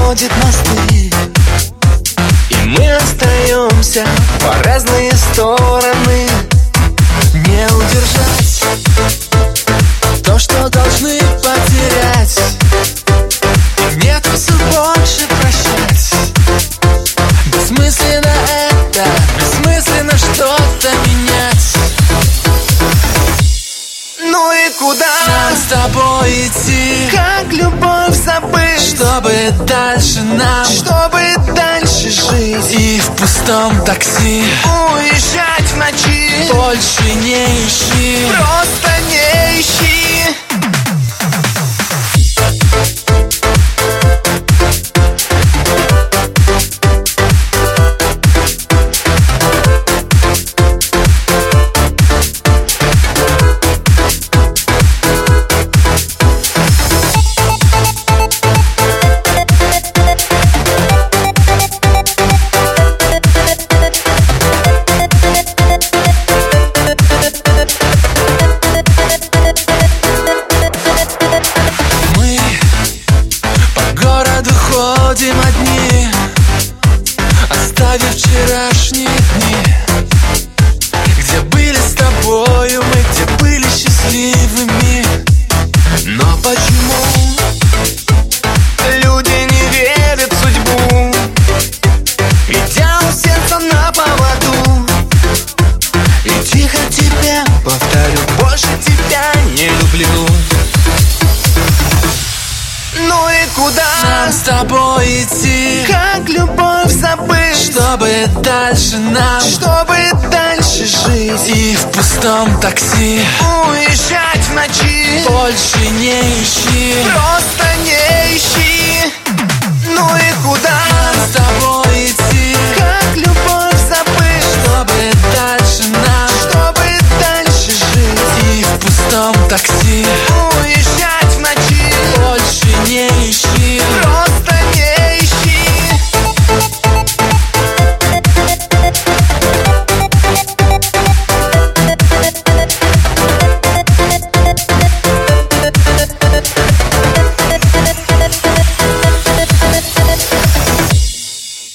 разводит мосты, и мы остаемся по разные стороны. Не удержать то, что должны потерять. Нет сил больше прощать. Бессмысленно это, бессмысленно что-то менять. Ну и куда нам с тобой идти? Как любовь забыть, чтобы дальше нам, чтобы дальше жить. И в пустом такси уезжать в ночи. Больше не ищи, просто не ищи. Ходим одни, оставив вчерашние дни, где были с тобою мы, где были счастливыми. Но почему люди не верят в судьбу, идя у сердца на поводу? И тихо тебе повторю, больше тебя не люблю. Ну и куда нам с тобой идти? Как любовь забыть, чтобы дальше нам, чтобы дальше жить. И в пустом такси уезжать в ночи. Больше не ищи, просто не ищи. Ну и куда нам с тобой идти? Как любовь забыть, чтобы дальше нам, чтобы дальше жить. И в пустом такси